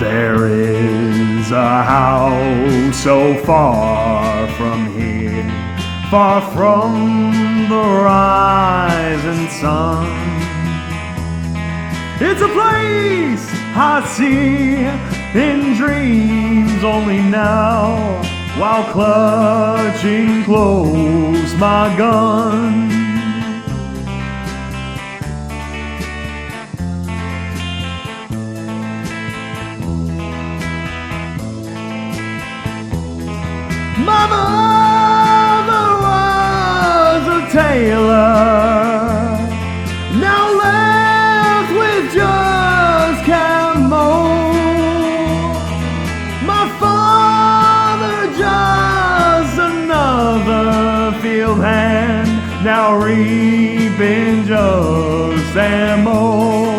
There is a house so far from here, far from the rising sun. It's a place I see in dreams only now, while clutching close my gun. My mother was a tailor, now left with just camo. My father just another field hand, now reaping just ammo.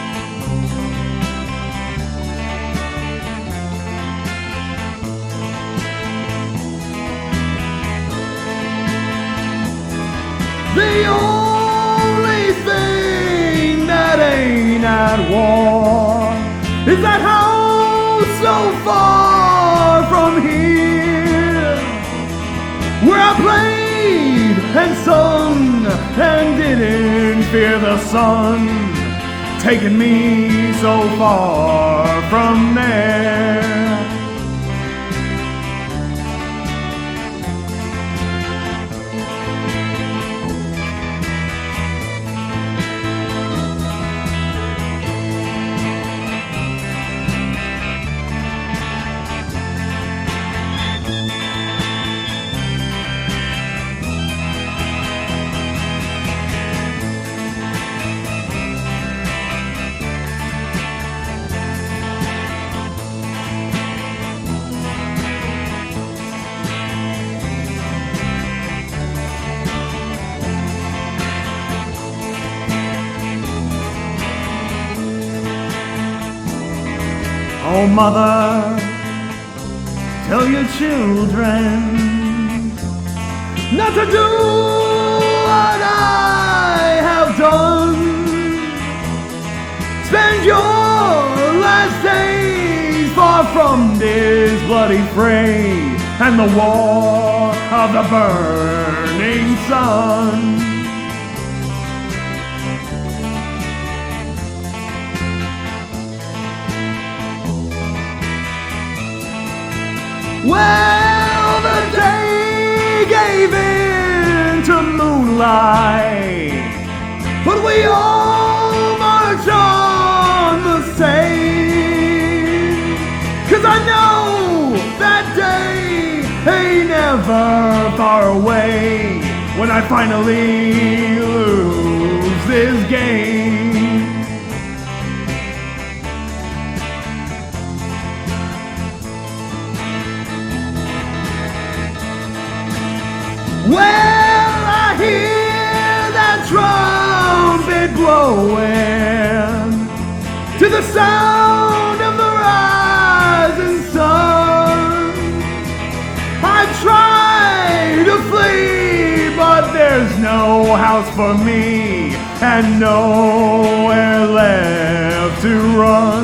The only thing that ain't at war is that house so far from here, where I played and sung and didn't fear the sun taking me so far from there. Oh, mother, tell your children not to do what I have done. Spend your last days far from this bloody fray and the war of the burning sun. Well, the day gave in to moonlight, but we all march on the same. 'Cause I know that day ain't never far away, when I finally lose this game. Well, I hear that trumpet blowing to the sound of the rising sun. I try to flee, but there's no house for me and nowhere left to run.